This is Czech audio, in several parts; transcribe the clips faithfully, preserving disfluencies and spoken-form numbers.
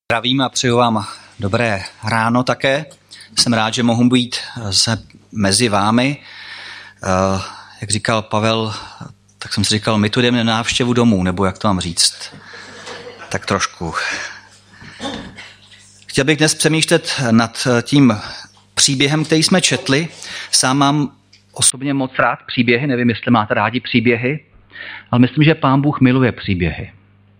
Zdravím a přeju vám dobré ráno také. Jsem rád, že mohu být se mezi vámi. Jak říkal Pavel, tak jsem si říkal, my tu jdeme na návštěvu domů, nebo jak to mám říct. Tak trošku. Chtěl bych dnes přemýšlet nad tím příběhem, který jsme četli. Sám mám osobně moc rád příběhy, nevím, jestli máte rádi příběhy, ale myslím, že Pán Bůh miluje příběhy.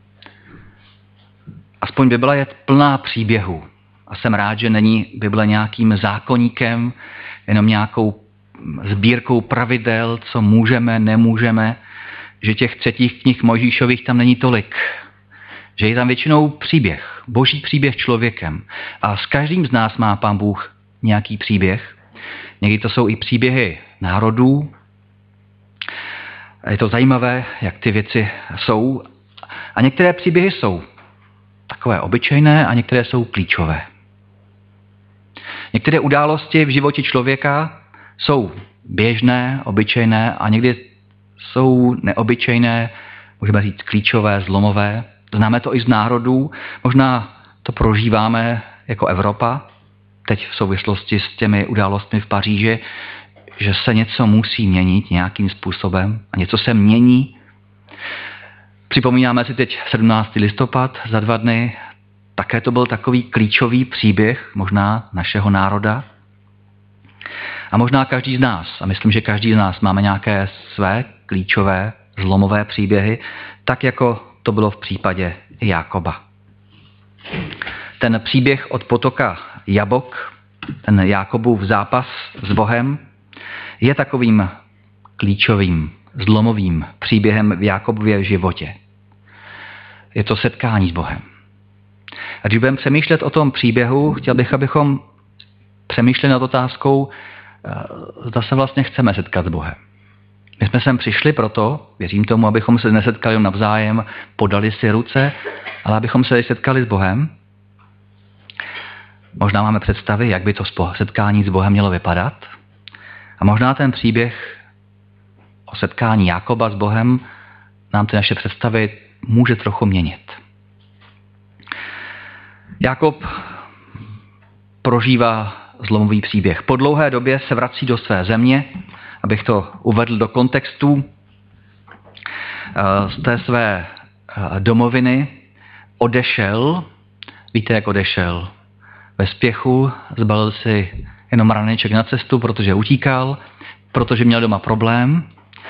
Aspoň Bible je plná příběhů. A jsem rád, že není Bible nějakým zákoníkem, jenom nějakou sbírkou pravidel, co můžeme, nemůžeme, že těch třetích knih Mojžíšových tam není tolik. Že je tam většinou příběh, boží příběh člověkem. A s každým z nás má Pán Bůh nějaký příběh. Někdy to jsou i příběhy národů. Je to zajímavé, jak ty věci jsou. A některé příběhy jsou takové obyčejné a některé jsou klíčové. Některé události v životě člověka jsou běžné, obyčejné a někdy jsou neobyčejné, můžeme říct klíčové, zlomové. Známe to i z národů, možná to prožíváme jako Evropa, teď v souvislosti s těmi událostmi v Paříži, že se něco musí měnit nějakým způsobem a něco se mění. Připomínáme si teď sedmnáctého listopad za dva dny. Také to byl takový klíčový příběh možná našeho národa. A možná každý z nás, a myslím, že každý z nás máme nějaké své klíčové, zlomové příběhy, tak jako to bylo v případě Jákoba. Ten příběh od potoka Jabok, ten Jákobův zápas s Bohem, je takovým klíčovým, zlomovým příběhem v Jákobově životě. Je to setkání s Bohem. A když budeme přemýšlet o tom příběhu, chtěl bych, abychom přemýšleli nad otázkou, zda se vlastně chceme setkat s Bohem. My jsme sem přišli proto, věřím tomu, abychom se nesetkali navzájem, podali si ruce, ale abychom se setkali s Bohem. Možná máme představy, jak by to setkání s Bohem mělo vypadat. A možná ten příběh o setkání Jákoba s Bohem nám ty naše představy může trochu měnit. Jákob prožívá zlomový příběh. Po dlouhé době se vrací do své země, abych to uvedl do kontextu. Z té své domoviny odešel, víte, jak odešel? Ve spěchu zbalil si jenom raneček na cestu, protože utíkal, protože měl doma problém.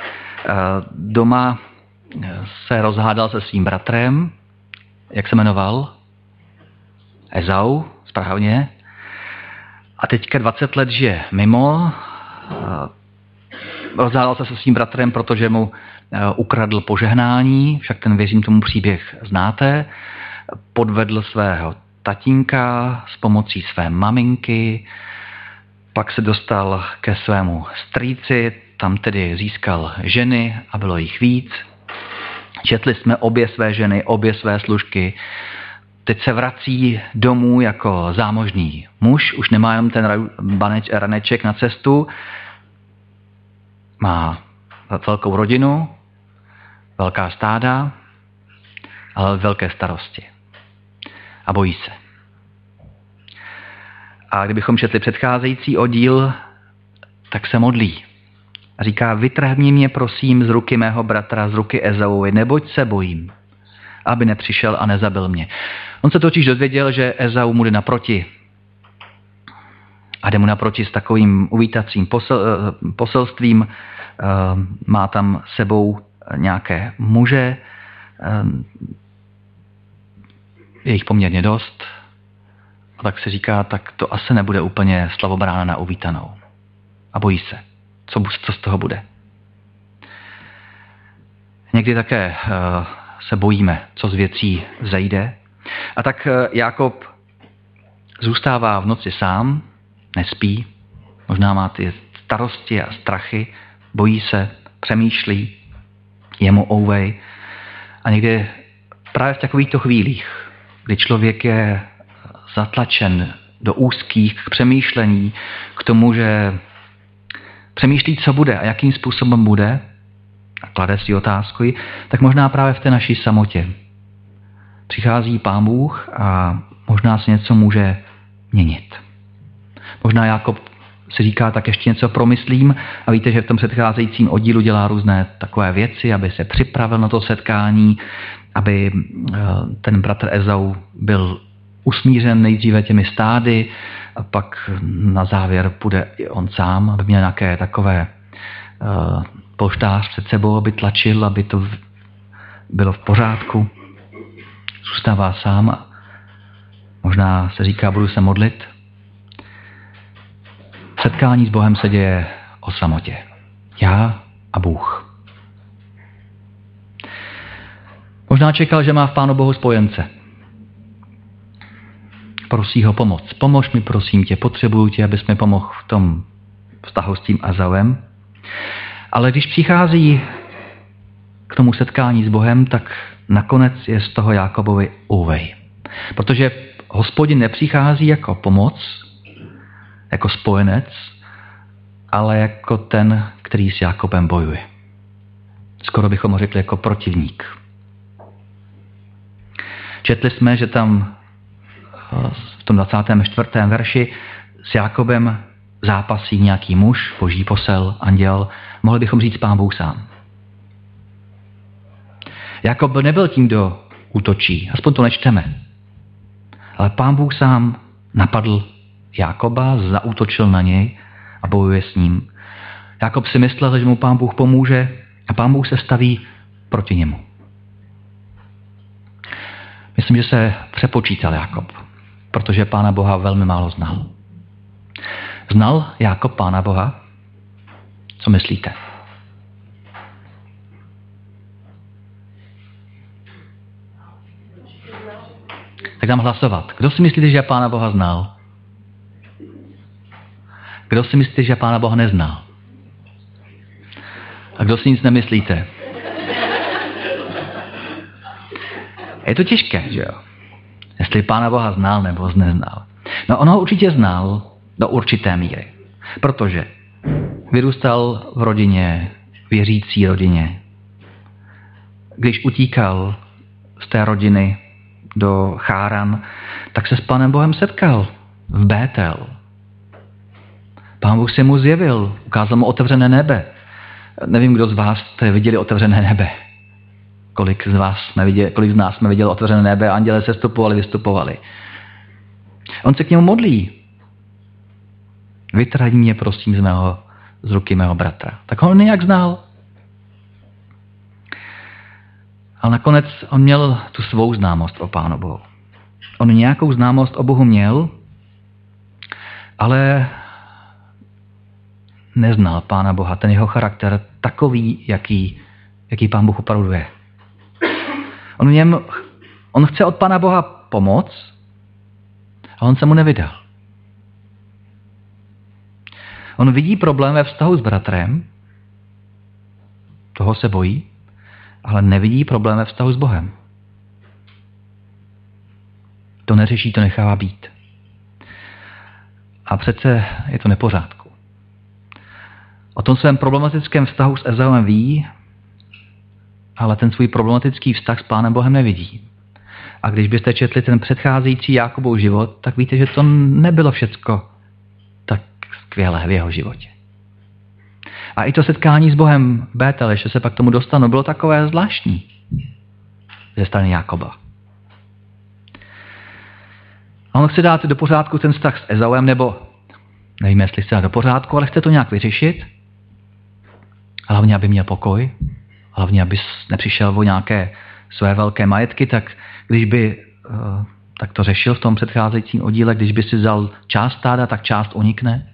Doma se rozhádal se svým bratrem, jak se jmenoval? Ezau, správně. A teďka dvacet let žije mimo. Rozhádal se se svým bratrem, protože mu ukradl požehnání, však ten, věřím tomu, příběh znáte. Podvedl svého tatínka s pomocí své maminky, pak se dostal ke svému strýci, tam tedy získal ženy a bylo jich víc. Četli jsme obě své ženy, obě své služky. Teď se vrací domů jako zámožný muž, už nemá jen ten raneček na cestu, má velkou rodinu, velká stáda, ale velké starosti. A bojí se. A kdybychom četli předcházející oddíl, tak se modlí. A říká, vytrhni mě prosím z ruky mého bratra, z ruky Ezauovi, neboť se bojím, aby nepřišel a nezabil mě. On se totiž dozvěděl, že Ezau mu jde naproti. A jde mu naproti s takovým uvítacím posel, poselstvím. Má tam sebou nějaké muže, je jich poměrně dost. A tak se říká, tak to asi nebude úplně slavobrána na uvítanou. A bojí se, co, co z toho bude. Někdy také uh, se bojíme, co z věcí zejde. A tak uh, Jákob zůstává v noci sám, nespí, možná má ty starosti a strachy, bojí se, přemýšlí, je mu ouvej. A někdy právě v takovýchto chvílích, kdy člověk je zatlačen do úzkých přemýšlení k tomu, že přemýšlí, co bude a jakým způsobem bude a klade si otázku, tak možná právě v té naší samotě přichází Pán Bůh a možná se něco může měnit. Možná Jákob si říká, tak ještě něco promyslím, a víte, že v tom předcházejícím oddílu dělá různé takové věci, aby se připravil na to setkání, aby ten bratr Ezau byl usmířen nejdříve těmi stády a pak na závěr půjde i on sám, aby měl nějaké takové uh, polštář před sebou, aby tlačil, aby to bylo v pořádku. Zůstává sám a možná se říká, budu se modlit. Setkání s Bohem se děje o samotě. Já a Bůh. Možná čekal, že má v Pánu Bohu spojence. Prosí ho pomoc. Pomož mi, prosím tě, potřebuju tě, abys mi pomohl v tom vztahu s tím Ezauem. Ale když přichází k tomu setkání s Bohem, tak nakonec je z toho Jákobovi úvej. Protože Hospodin nepřichází jako pomoc, jako spojenec, ale jako ten, který s Jákobem bojuje. Skoro bychom ho řekli jako protivník. Četli jsme, že tam v tom dvacátém čtvrtém verši s Jákobem zápasí nějaký muž, boží posel, anděl, mohli bychom říct Pán Bůh sám. Jákob nebyl tím, kdo útočí, aspoň to nečteme. Ale Pán Bůh sám napadl Jákoba, zaútočil na něj a bojuje s ním. Jákob si myslel, že mu Pán Bůh pomůže a Pán Bůh se staví proti němu. Myslím, že se přepočítal Jákob, protože Pána Boha velmi málo znal. Znal Jákob Pána Boha? Co myslíte? Tak dám hlasovat. Kdo si myslíte, že Pána Boha znal? Kdo si myslíte, že Pána Boha neznal? A kdo si nic nemyslíte? Je to těžké, že jo? Jestli Pána Boha znal nebo neznal. No on ho určitě znal do určité míry. Protože vyrůstal v rodině, věřící rodině. Když utíkal z té rodiny do Cháran, tak se s Pánem Bohem setkal v Bétel. Pán Bůh se mu zjevil, ukázal mu otevřené nebe. Nevím, kdo z vás jste viděli otevřené nebe. Kolik z, vás jsme viděli, kolik z nás jsme viděli otevřené nebe, anděle se vstupovali, vystupovali. On se k němu modlí. Vytrať mě, prosím, z, mého, z ruky mého bratra. Tak ho on nějak znal. Ale nakonec on měl tu svou známost o Pánu Bohu. On nějakou známost o Bohu měl, ale neznal Pána Boha, ten jeho charakter takový, jaký, jaký Pán Bůh opravdu je. On, něm, on chce od Pána Boha pomoc, ale on se mu nevydal. On vidí problém ve vztahu s bratrem, toho se bojí, ale nevidí problém ve vztahu s Bohem. To neřeší, to nechává být. A přece je to nepořádku. O tom svém problematickém vztahu s Ezauem ví, ale ten svůj problematický vztah s Pánem Bohem nevidí. A když byste četli ten předcházející Jákobův život, tak víte, že to nebylo všecko tak skvělé v jeho životě. A i to setkání s Bohem Bétel, ještě se pak tomu dostanu, bylo takové zvláštní ze strany Jákoba. A on chce dát do pořádku ten vztah s Ezauem, nebo nevím, jestli chce dát do pořádku, ale chce to nějak vyřešit. Hlavně, aby měl pokoj. Hlavně, aby nepřišel o nějaké své velké majetky, tak když by tak to řešil v tom předcházejícím oddíle, když by si vzal část stáda, tak část unikne.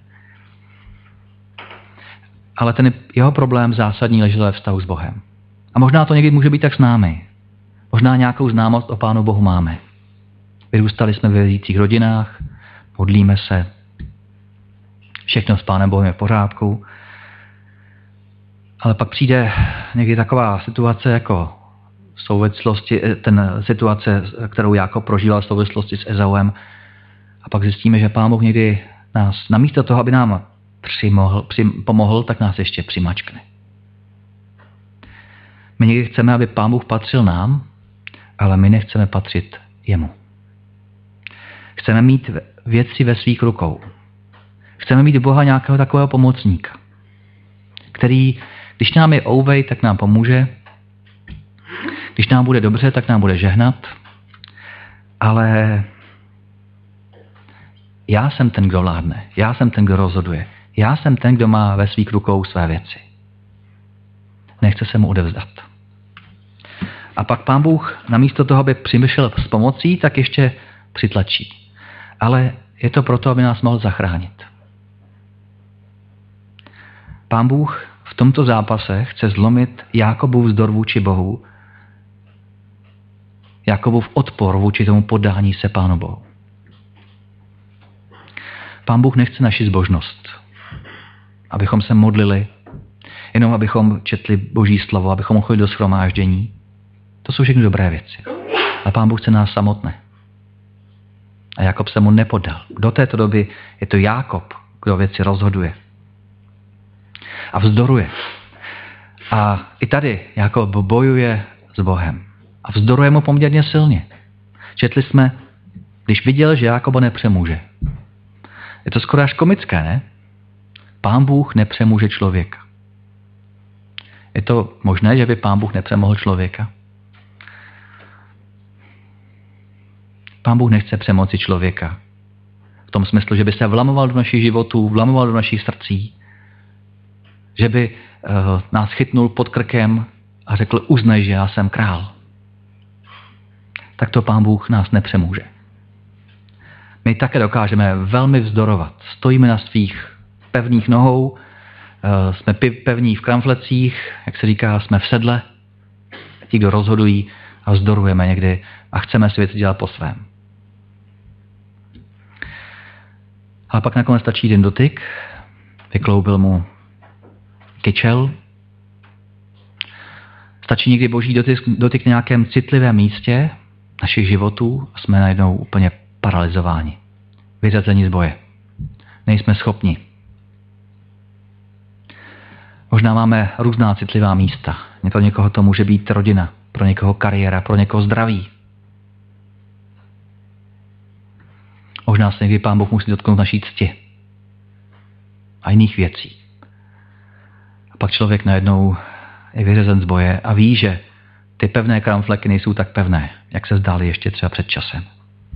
Ale ten jeho problém zásadní ležel ve vztahu s Bohem. A možná to někdy může být tak s námi. Možná nějakou známost o Pánu Bohu máme. Vyrůstali jsme ve věřících rodinách, modlíme se, všechno s Pánem Bohem je v pořádku, ale pak přijde někdy taková situace jako v souvislosti, ten situace, kterou Jákob prožíval v souvislosti s Ezauem, a pak zjistíme, že Pán Bůh někdy nás, namísto toho, aby nám přimohl, přim, pomohl, tak nás ještě přimačkne. My někdy chceme, aby Pán Bůh patřil nám, ale my nechceme patřit jemu. Chceme mít věci ve svých rukou. Chceme mít Boha nějakého takového pomocníka, který, když nám je ouvej, tak nám pomůže, když nám bude dobře, tak nám bude žehnat, ale já jsem ten, kdo vládne, já jsem ten, kdo rozhoduje, já jsem ten, kdo má ve svých rukou své věci. Nechce se mu odevzdat. A pak Pán Bůh namísto toho, aby přimyšlel s pomocí, tak ještě přitlačí. Ale je to proto, aby nás mohl zachránit. Pán Bůh v tomto zápase chce zlomit Jákobův vzdor vůči Bohu, Jákobův odpor vůči tomu poddání se Pánu Bohu. Pán Bůh nechce naši zbožnost, abychom se modlili, jenom abychom četli Boží slovo, abychom chodili do shromáždění. To jsou všechny dobré věci. A Pán Bůh chce nás samotné. A Jákob se mu nepodal. Do této doby je to Jákob, kdo věci rozhoduje. A vzdoruje. A i tady Jákob bojuje s Bohem. A vzdoruje mu poměrně silně. Četli jsme, když viděl, že Jákoba nepřemůže. Je to skoro až komické, ne? Pán Bůh nepřemůže člověka. Je to možné, že by Pán Bůh nepřemohl člověka? Pán Bůh nechce přemoci člověka. V tom smyslu, že by se vlamoval do našich životů, vlamoval do našich srdcí, že by uh, nás chytnul pod krkem a řekl, uznej, že já jsem král. Tak to Pán Bůh nás nepřemůže. My také dokážeme velmi vzdorovat. Stojíme na svých pevných nohou, uh, jsme pevní v kramflecích, jak se říká, jsme v sedle. Ti, kdo rozhodují a vzdorujeme někdy a chceme si věci dělat po svém. Ale pak nakonec stačí jeden dotyk, vykloubil mu kyčel. Stačí někdy Boží dotyk, dotyk na nějakém citlivém místě našich životů a jsme najednou úplně paralyzováni. Vyřazeni z boje. Nejsme schopni. Možná máme různá citlivá místa. Pro někoho to může být rodina, pro někoho kariéra, pro někoho zdraví. Možná se někdy Pán Bůh musí dotknout naší cti a jiných věcí. A pak člověk najednou je vyřazen z boje a ví, že ty pevné kramfleky nejsou tak pevné, jak se zdály ještě třeba před časem.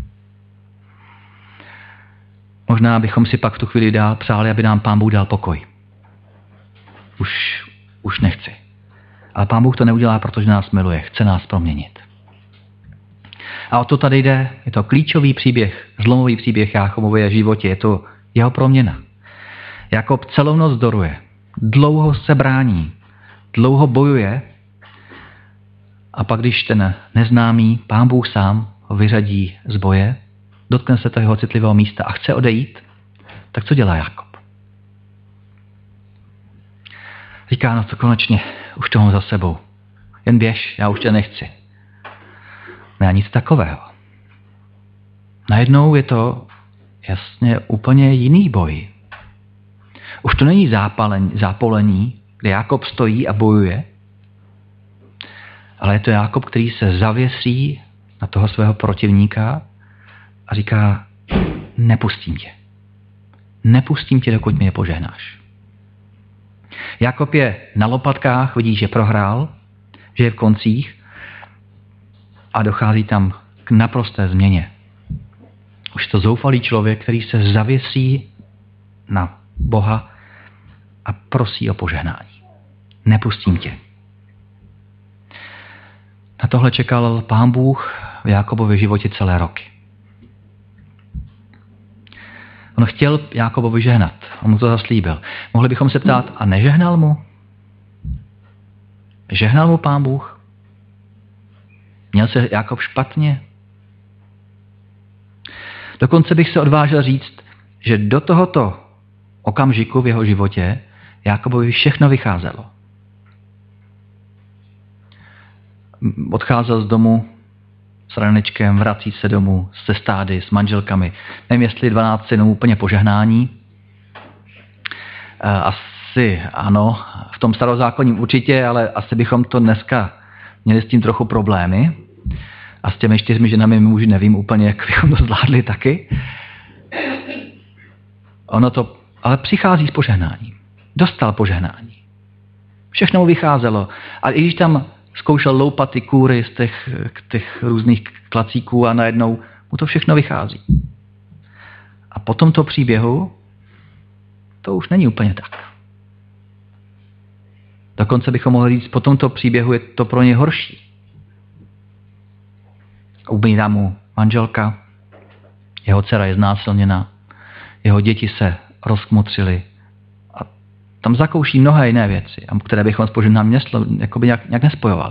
Možná bychom si pak v tu chvíli dál přáli, aby nám Pán Bůh dal pokoj. Už, už nechci. Ale Pán Bůh to neudělá, protože nás miluje, chce nás proměnit. A o to tady jde, je to klíčový příběh, zlomový příběh Jákobově životě, je to jeho proměna. Jákob celou noc vzdoruje, dlouho se brání, dlouho bojuje a pak, když ten neznámý Pán Bůh sám ho vyřadí z boje, dotkne se toho jeho citlivého místa a chce odejít, tak co dělá Jákob? Říká, no to konečně, už to mám za sebou. Jen běž, já už tě nechci. Ne, nic takového. Najednou je to jasně úplně jiný boj. Už to není zápalení, zápolení, kde Jákob stojí a bojuje, ale je to Jákob, který se zavěsí na toho svého protivníka a říká, nepustím tě. Nepustím tě, dokud mě nepožehnáš. Jákob je na lopatkách, vidí, že prohrál, že je v koncích a dochází tam k naprosté změně. Už je to zoufalý člověk, který se zavěsí na Boha a prosí o požehnání. Nepustím tě. Na tohle čekal Pán Bůh v Jákobově životě celé roky. On chtěl Jákobovi žehnat. On mu to zaslíbil. Mohli bychom se ptát, a nežehnal mu? Žehnal mu Pán Bůh? Měl se Jákob špatně? Dokonce bych se odvážil říct, že do tohoto okamžiku v jeho životě Jákobovi všechno vycházelo. Odcházel z domu s ranečkem, vrací se domů se stády, s manželkami. Nevím, jestli dvanáct synů úplně požehnání. Asi ano, v tom starozákonním určitě, ale asi bychom to dneska měli s tím trochu problémy. A s těmi čtyřmi ženami muži nevím úplně, jak bychom to zvládli taky. Ono to ale přichází s požehnáním. Dostal požehnání. Všechno mu vycházelo. A i když tam zkoušel loupat ty kůry z těch, těch různých klacíků a najednou mu to všechno vychází. A po tomto příběhu to už není úplně tak. Dokonce bychom mohli říct, po tomto příběhu je to pro ně horší. Umírá mu manželka, jeho dcera je znásilněna, jeho děti se rozkmutřily a tam zakouší mnohé jiné věci, které bychom s požehnáním jakoby nějak, nějak nespojovali.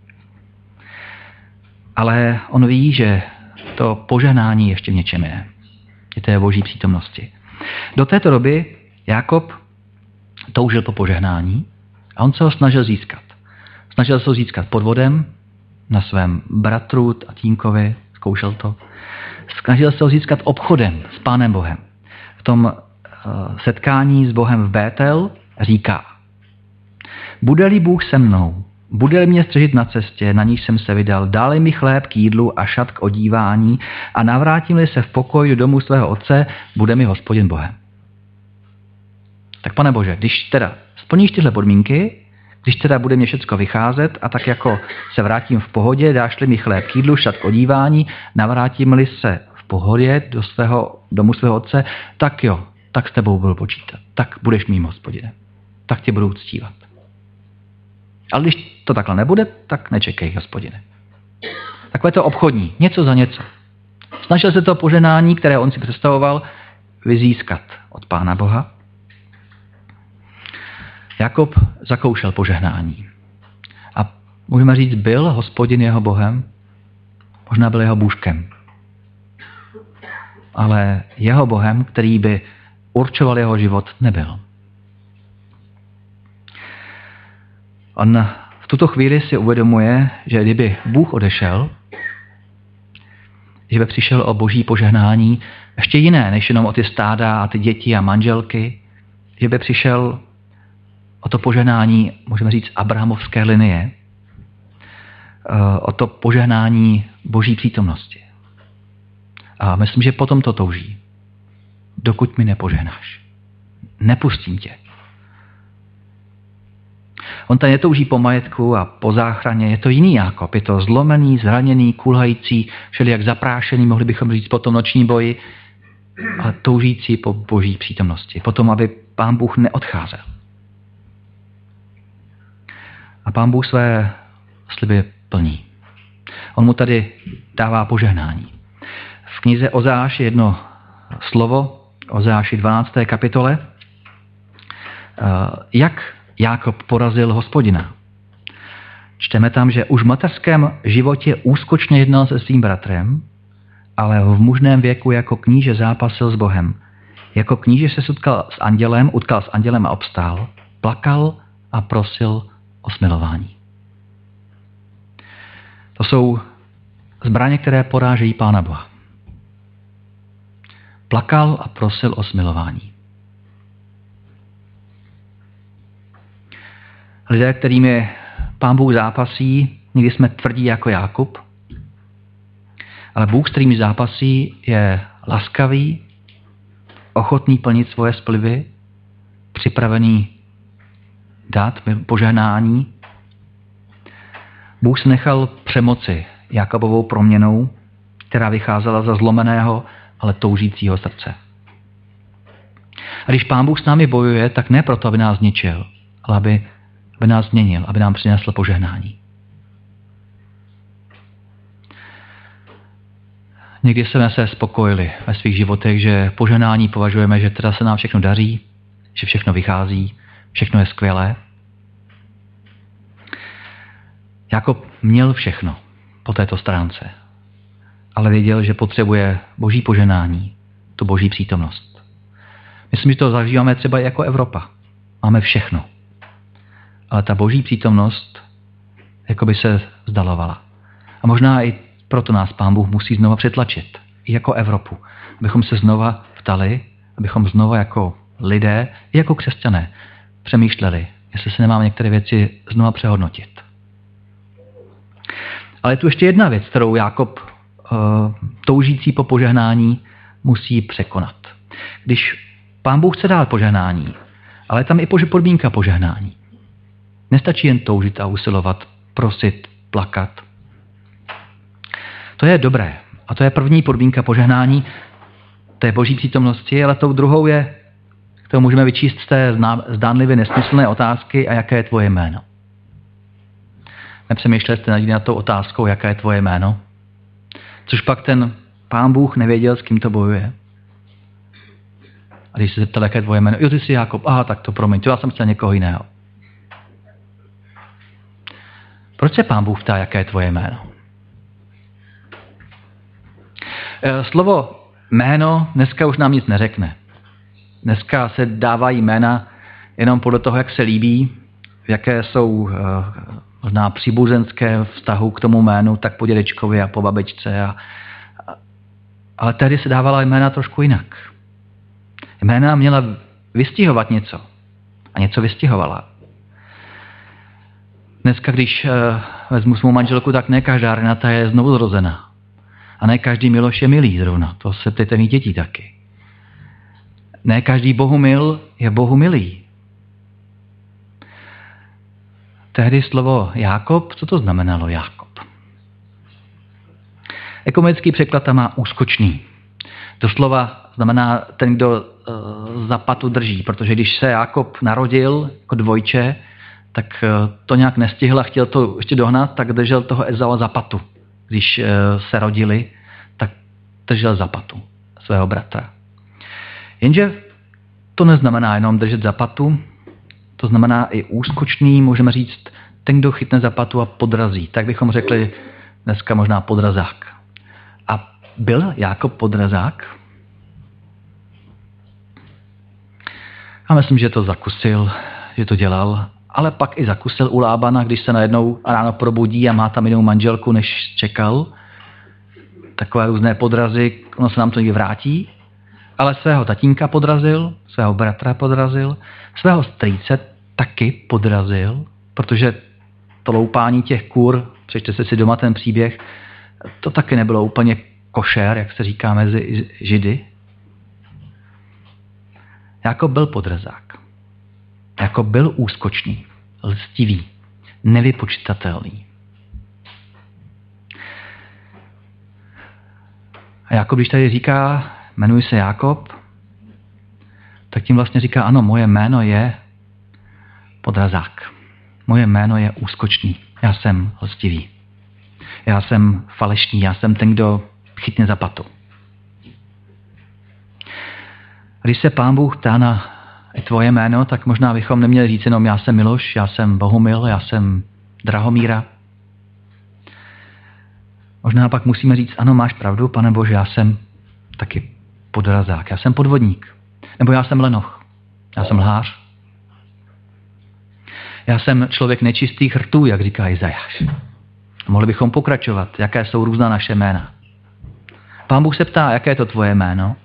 Ale on ví, že to požehnání ještě v něčem je. Je té boží přítomnosti. Do této doby Jákob toužil po požehnání a on se ho snažil získat. Snažil se ho získat podvodem na svém bratru tatínkovi, zkoušel to. Snažil se ho získat obchodem s Pánem Bohem. V tom setkání s Bohem v Bétel říká: bude-li Bůh se mnou, bude-li mě střežit na cestě, na níž jsem se vydal, dál mi chléb k jídlu a šat k odívání a navrátím-li se v pokoji do domu svého otce, bude mi Hospodin Bohem. Tak Pane Bože, když teda splníš tyhle podmínky, když teda bude mě všecko vycházet a tak jako se vrátím v pohodě, dáš-li mi chléb k jídlu, šat k odívání, navrátím-li se v pohodě do svého domu svého otce, tak jo, tak s tebou budu počítat. Tak budeš mým Hospodinem. Tak tě budu uctívat. Ale když to takhle nebude, tak nečekej, Hospodine. Takové to obchodní, něco za něco. Snažil se to požehnání, které on si představoval, vyzískat od Pána Boha. Jakob zakoušel požehnání. A můžeme říct, byl Hospodin jeho Bohem? Možná byl jeho bůžkem. Ale jeho Bohem, který by určoval jeho život, nebyl. On v tuto chvíli si uvědomuje, že kdyby Bůh odešel, že by přišel o boží požehnání ještě jiné, než jenom o ty stáda a ty děti a manželky, že by přišel o to požehnání, můžeme říct, abrahamovské linie, o to požehnání boží přítomnosti. A myslím, že potom to touží. Dokud mi nepožehnáš. Nepustím tě. On tady netouží po majetku a po záchraně, je to jiný Jákob, je to zlomený, zraněný, kulhající, všelijak zaprášený, mohli bychom říct po tom noční boji, ale toužící po boží přítomnosti, po tom, aby Pán Bůh neodcházel. A Pán Bůh své sliby plní. On mu tady dává požehnání. V knize Ozeáš je jedno slovo, Ozeáši dvanácté kapitole, jak Jákob porazil Hospodina. Čteme tam, že už v mateřském životě úskočně jednal se svým bratrem, ale v mužném věku jako kníže zápasil s Bohem. Jako kníže se utkal s andělem, utkal s andělem a obstál, plakal a prosil o smilování. To jsou zbraně, které porážejí Pána Boha. Plakal a prosil o smilování. Lidé, kterými Pán Bůh zápasí, někdy jsme tvrdí jako Jákob, ale Bůh, s kterými zápasí, je laskavý, ochotný plnit svoje sliby, připravený dát požehnání. Bůh se nechal přemoci Jakobovou proměnou, která vycházela za zlomeného, ale toužícího srdce. A když Pán Bůh s námi bojuje, tak ne proto, aby nás zničil, ale aby, aby nás změnil, aby nám přinesl požehnání. Někdy jsme se spokojili ve svých životech, že požehnání považujeme, že teda se nám všechno daří, že všechno vychází, všechno je skvělé. Jakob měl všechno po této stránce, ale věděl, že potřebuje boží požehnání, tu boží přítomnost. Myslím, že to zažíváme třeba i jako Evropa. Máme všechno. Ale ta boží přítomnost jako by se vzdalovala. A možná i proto nás Pán Bůh musí znova přetlačit. I jako Evropu. Abychom se znova ptali, abychom znova jako lidé, i jako křesťané, přemýšleli, jestli se nemáme některé věci znova přehodnotit. Ale je tu ještě jedna věc, kterou Jákob uh, toužící po požehnání musí překonat. Když Pán Bůh chce dát požehnání, ale je tam i podmínka požehnání. Nestačí jen toužit a usilovat, prosit, plakat. To je dobré. A to je první podmínka požehnání, té boží přítomnosti, ale tou druhou je, kterou můžeme vyčíst z té zdánlivě nesmyslné otázky, a jaké je tvoje jméno. Nepřemýšleli jste nad tou otázkou, jaké je tvoje jméno? Což pak ten Pán Bůh nevěděl, s kým to bojuje. A když se zeptal, jaké je tvoje jméno, jo, ty jsi Jákob, aha, tak to promiň, to já jsem chtěl někoho jiného. Proč se Pán Bůh ptá, jaké je tvoje jméno? Slovo jméno dneska už nám nic neřekne. Dneska se dávají jména jenom podle toho, jak se líbí, jaké jsou možná příbuzenské vztahu k tomu jménu, tak po dědečkovi a po babičce. A, a, ale tehdy se dávala jména trošku jinak. Jména měla vystihovat něco. A něco vystihovala. Dneska, když uh, vezmu svou manželku, tak ne každá Renata je znovu zrozena. A ne každý Miloš je milý zrovna. To se ptejte mít dětí taky. Ne každý Bohumil je Bohumilý. Tehdy slovo Jákob, co to znamenalo Jákob? Ekumenický překlad tam má úskočný. Doslova znamená ten, kdo uh, za patu drží, protože když se Jákob narodil jako dvojče, tak uh, to nějak nestihl a chtěl to ještě dohnat, tak držel toho Ezava za patu. Když uh, se rodili, tak držel za patu svého bratra. Jenže to neznamená jenom držet za patu, to znamená i úskočný, můžeme říct, ten, kdo chytne za patu a podrazí. Tak bychom řekli dneska možná podrazák. A byl Jákob podrazák? A myslím, že to zakusil, že to dělal, ale pak i zakusil u Lábana, když se najednou ráno probudí a má tam jinou manželku, než čekal. Takové různé podrazy, ono se nám to někdy vrátí. Ale svého tatínka podrazil, svého bratra podrazil, svého strýce taky podrazil, protože to loupání těch kur, přečtěte si doma ten příběh, to taky nebylo úplně košer, jak se říká mezi Židy. Jákob byl podrazák. Jákob byl úskočný, lstivý, nevypočitatelný. A Jákob, když tady říká, jmenuji se Jákob, tak tím vlastně říká, ano, moje jméno je podrazák. Moje jméno je úskočný. Já jsem lstivý. Já jsem falešný. Já jsem ten, kdo chytne za patu. Když se Pán Bůh ptá na tvoje jméno, tak možná bychom neměli říct jenom já jsem Miloš, já jsem Bohumil, já jsem Drahomíra. Možná pak musíme říct, ano, máš pravdu, Pane Bože, já jsem taky podrazák, já jsem podvodník. Nebo já jsem lenoch, já jsem lhář. Já jsem člověk nečistých rtů, jak říká Izajáš. Mohli bychom pokračovat, jaké jsou různá naše jména. Pán Bůh se ptá, jaké je to tvoje jméno?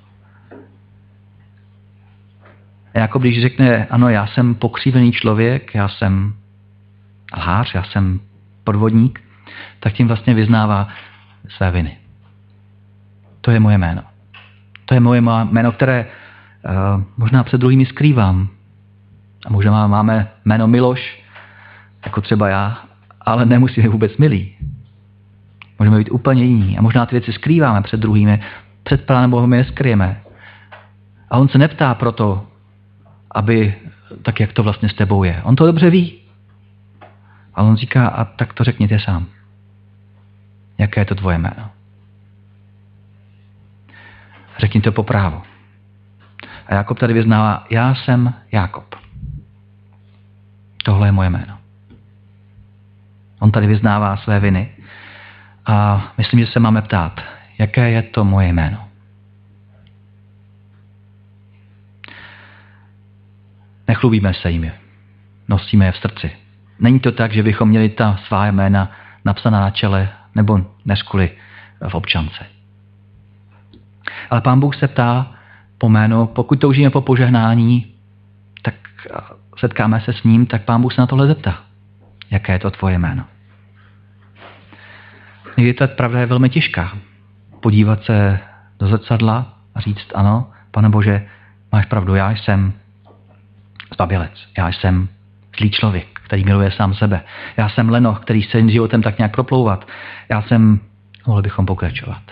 A jako když řekne, ano, já jsem pokřivený člověk, já jsem lhář, já jsem podvodník, tak tím vlastně vyznává své viny. To je moje jméno. To je moje jméno, které uh, možná před druhými skrývám. A možná máme jméno Miloš, jako třeba já, ale nemusíme vůbec milí. Můžeme být úplně jiní. A možná ty věci skrýváme před druhými, před Pánem Bohem je neskryjeme. A on se neptá proto, aby tak, jak to vlastně s tebou je. On to dobře ví. Ale on říká, a tak to řekněte sám. Jaké je to tvoje jméno? Řekni to po právu. A Jákob tady vyznává, já jsem Jákob. Tohle je moje jméno. On tady vyznává své viny a myslím, že se máme ptát, jaké je to moje jméno. Nechlubíme se jimi, nosíme je v srdci. Není to tak, že bychom měli ta svá jména napsaná na čele nebo neskuli v občance. Ale Pán Bůh se ptá po jméno, pokud toužíme po požehnání, tak setkáme se s ním, tak Pán Bůh se na tohle zeptá. Jaké je to tvoje jméno? Někdy ta pravda je velmi těžká. Podívat se do zrcadla a říct, ano, Pane Bože, máš pravdu, já jsem zbabělec, já jsem zlý člověk, který miluje sám sebe. Já jsem lenoch, který chce životem tak nějak proplouvat. Já jsem, mohli bychom pokračovat.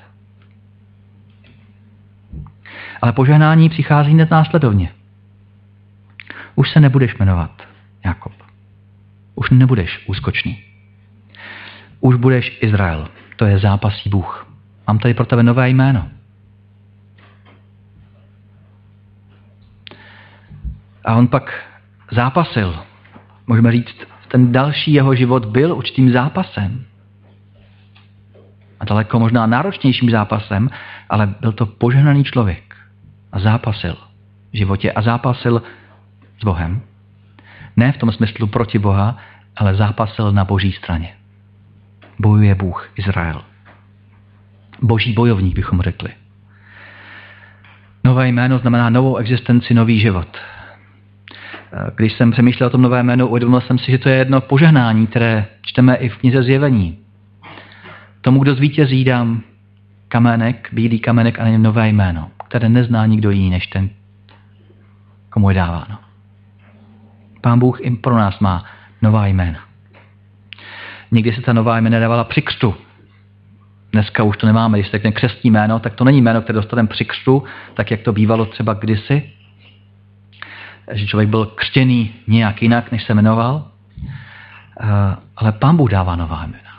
Ale požehnání přichází hned následovně. Už se nebudeš jmenovat Jakob. Už nebudeš úskočný. Už budeš Izrael. To je zápasí Bůh. Mám tady pro tebe nové jméno. A on pak zápasil. Můžeme říct, ten další jeho život byl určitým zápasem. A daleko možná náročnějším zápasem, ale byl to požehnaný člověk. A zápasil v životě. A zápasil s Bohem. Ne v tom smyslu proti Boha, ale zápasil na Boží straně. Bojuje Bůh, Izrael. Boží bojovník, bychom řekli. Nové jméno znamená novou existenci, nový život. Když jsem přemýšlel o tom nové jménu, uvědomil jsem si, že to je jedno požehnání, které čteme i v knize Zjevení. Tomu, kdo zvítězí, dám kamenek, bílý kamenek a na něm nové jméno, které nezná nikdo jiný, než ten, komu je dáváno. Pán Bůh i pro nás má nová jména. Někdy se ta nová jména dávala při křtu. Dneska už to nemáme. Když se řekne křestní jméno, tak to není jméno, které dostaneme při křtu, tak jak to bývalo třeba kdysi. Že člověk byl křtěný nějak jinak, než se jmenoval. Ale Pán Bůh dává nová jména.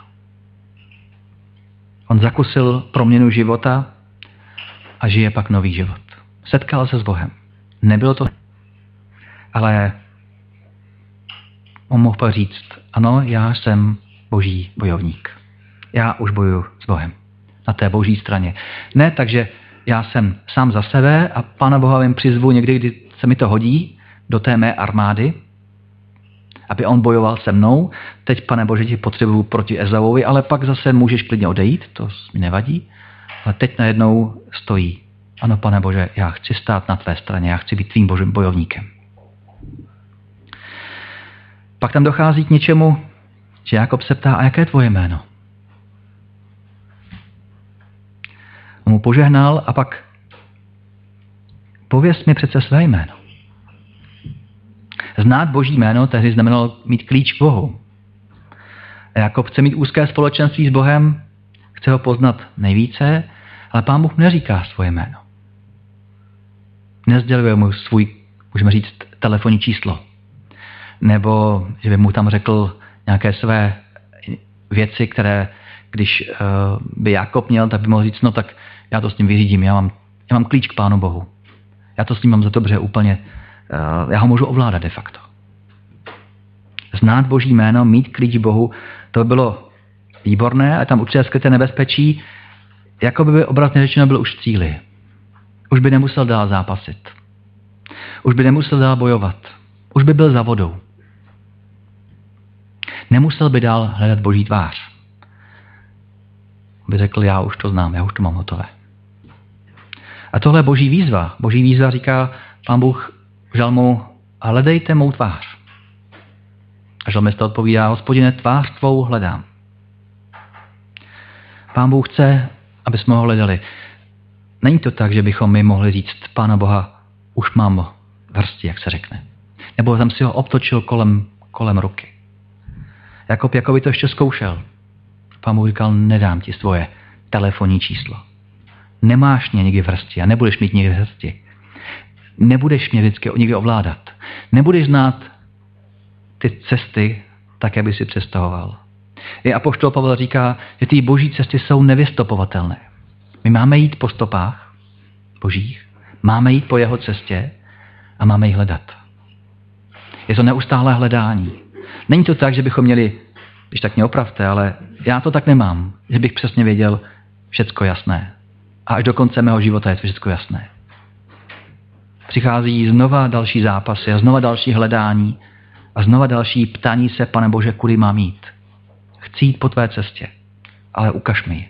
On zakusil proměnu života a žije pak nový život. Setkal se s Bohem. Nebylo to, ale on mohl pak říct, ano, já jsem Boží bojovník. Já už bojuju s Bohem. Na té Boží straně. Ne, takže já jsem sám za sebe a Pána Boha jim přizvu někdy, kdy se mi to hodí, do té mé armády, aby on bojoval se mnou. Teď, Pane Bože, ti potřebuju proti Ezavovi, ale pak zase můžeš klidně odejít, to mi nevadí. Ale teď najednou stojí. Ano, Pane Bože, já chci stát na tvé straně, já chci být tvým božím bojovníkem. Pak tam dochází k něčemu, že Jakob se ptá, a jaké je tvoje jméno? On mu požehnal a pak pověz mi přece své jméno. Znát Boží jméno tehdy znamenalo mít klíč k Bohu. A Jakob chce mít úzké společenství s Bohem, chce ho poznat nejvíce, ale Pán Bůh neříká svoje jméno. Nezděluje mu svůj, můžeme říct, telefonní číslo. Nebo že by mu tam řekl nějaké své věci, které, když uh, by Jakob měl, tak by mohl říct, no tak já to s ním vyřídím, já mám, já mám klíč k Pánu Bohu. Já to s ním mám za dobře úplně, uh, já ho můžu ovládat de facto. Znát Boží jméno, mít klíč k Bohu, to by bylo výborné, a tam určitě skryté nebezpečí, jako by obrazně řečeno byl už v cíli. Už by nemusel dál zápasit. Už by nemusel dál bojovat. Už by byl za vodou. Nemusel by dál hledat Boží tvář. By řekl, já už to znám, já už to mám hotové. A tohle je Boží výzva. Boží výzva říká, Pán Bůh v žalmu, hledejte mou tvář. A žalmista odpovídá, Hospodine, tvář tvou hledám. Pán Bůh chce, aby jsme ho hledali. Není to tak, že bychom my mohli říct, Pána Boha, už mám vrstí, jak se řekne. Nebo tam si ho obtočil kolem, kolem ruky. Jakob, jako by to ještě zkoušel. Pán Bůh říkal, nedám ti svoje telefonní číslo. Nemáš mě někdy v hrsti a nebudeš mít někdy v hrsti. Nebudeš mě vždycky někdy ovládat. Nebudeš znát ty cesty tak, aby si představoval. I apoštol Pavel říká, že ty boží cesty jsou nevystopovatelné. My máme jít po stopách božích, máme jít po jeho cestě a máme ji hledat. Je to neustálé hledání. Není to tak, že bychom měli, když tak mě opravte, ale já to tak nemám, že bych přesně věděl všecko jasné. A až do konce mého života je to všecko jasné. Přichází znova další zápasy a znova další hledání a znova další ptání se, Pane Bože, kudy mám jít. Chci jít po tvé cestě, ale ukaž mi ji.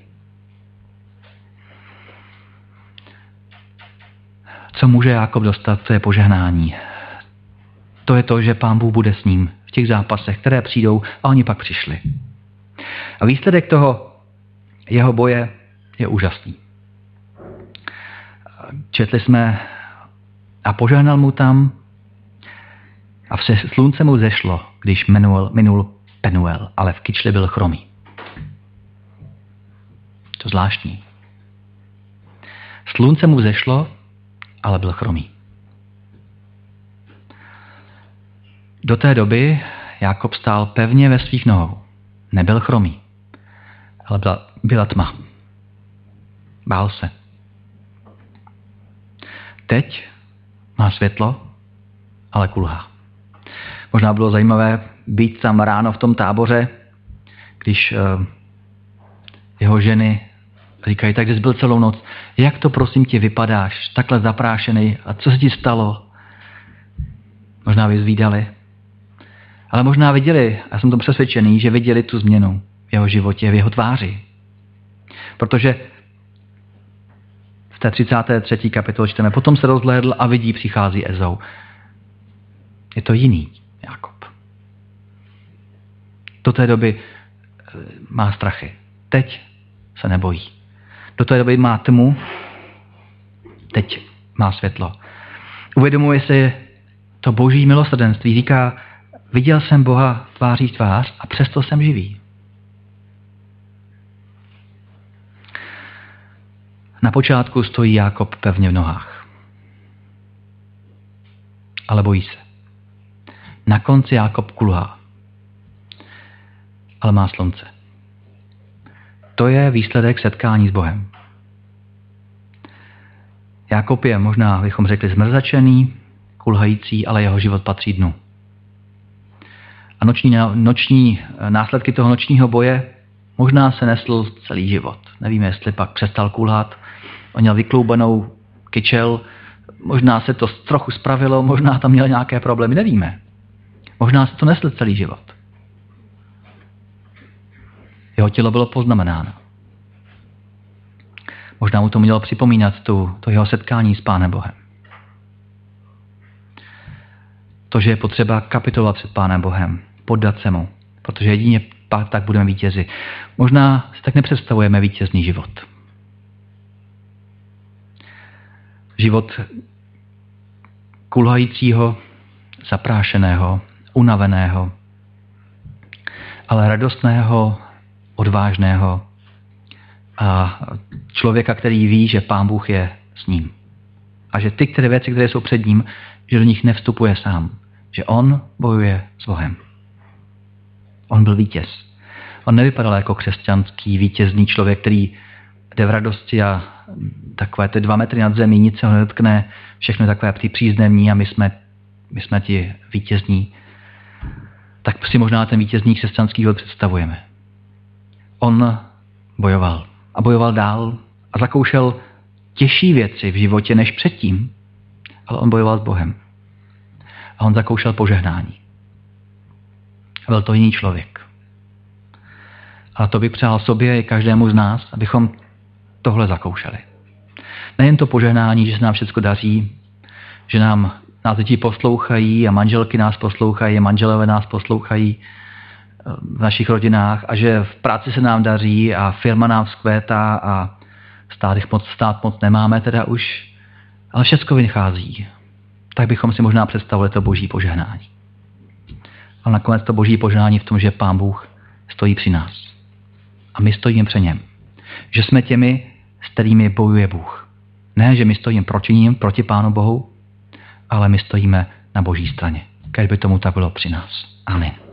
Co může Jákob dostat, to je požehnání. To je to, že Pán Bůh bude s ním v těch zápasech, které přijdou, a oni pak přišli. A výsledek toho jeho boje je úžasný. Četli jsme A požehnal mu tam a vše slunce mu zešlo, když minul, minul Penuel, ale v kyčli byl chromý. To zvláštní. Slunce mu zešlo, ale byl chromý. Do té doby Jákob stál pevně ve svých nohou. Nebyl chromý, ale byla, byla tma. Bál se. Teď má světlo, ale kulhá. Možná bylo zajímavé být tam ráno v tom táboře, když uh, jeho ženy říkají, tak jsi byl celou noc. Jak to prosím tě vypadáš, takhle zaprášený a co se ti stalo? Možná vyzvídali. Ale možná viděli, já jsem to přesvědčený, že viděli tu změnu v jeho životě, v jeho tváři. Protože v té třicáté třetí kapitole čteme, potom se rozhlédl a vidí, přichází Ezau. Je to jiný Jákob. Do té doby má strachy. Teď se nebojí. Do té doby má tmu, teď má světlo. Uvědomuje si to boží milosrdenství. Říká, viděl jsem Boha tváří v tvář a přesto jsem živý. Na počátku stojí Jákob pevně v nohách. Ale bojí se. Na konci Jákob kulhá. Ale má slunce. To je výsledek setkání s Bohem. Jákob je možná, bychom řekli, zmrzačený, kulhající, ale jeho život patří dnu. A noční, noční následky toho nočního boje možná se nesl celý život. Nevíme, jestli pak přestal kulhat, on měl vykloubanou kyčel, možná se to trochu spravilo, možná tam měl nějaké problémy, nevíme. Možná se to nesl celý život. Jeho tělo bylo poznamenáno. Možná mu to mělo připomínat tu, to jeho setkání s Pánem Bohem. To, že je potřeba kapitulovat před Pánem Bohem, poddat se mu, protože jedině pak tak budeme vítězi. Možná si tak nepředstavujeme vítězný život. Život kulhajícího, zaprášeného, unaveného, ale radostného, odvážného a člověka, který ví, že Pán Bůh je s ním. A že ty, které věci, které jsou před ním, že do nich nevstupuje sám. Že on bojuje s Bohem. On byl vítěz. On nevypadal jako křesťanský vítězný člověk, který jde v radosti a takové ty dva metry nad zemí, nic se ho nedotkne, všechno je takové příznevní a my jsme, my jsme ti vítězní. Tak si možná ten vítězný křesťanský život představujeme. On bojoval a bojoval dál a zakoušel těžší věci v životě než předtím, ale on bojoval s Bohem. A on zakoušel požehnání. Byl to jiný člověk. A to bych přál sobě i každému z nás, abychom tohle zakoušeli. Nejen to požehnání, že se nám všechno daří, že nám nás děti poslouchají a manželky nás poslouchají, a manželové nás poslouchají v našich rodinách a že v práci se nám daří a firma nám vzkvétá a stát moc, stát moc nemáme teda už, ale všechno vychází. Tak bychom si možná představili to boží požehnání. Ale nakonec to boží požehnání v tom, že Pán Bůh stojí při nás. A my stojíme při něm. Že jsme těmi, s kterými bojuje Bůh. Ne, že my stojíme proti ním, proti Pánu Bohu, ale my stojíme na boží straně. Kéž by tomu tak bylo při nás. Amen.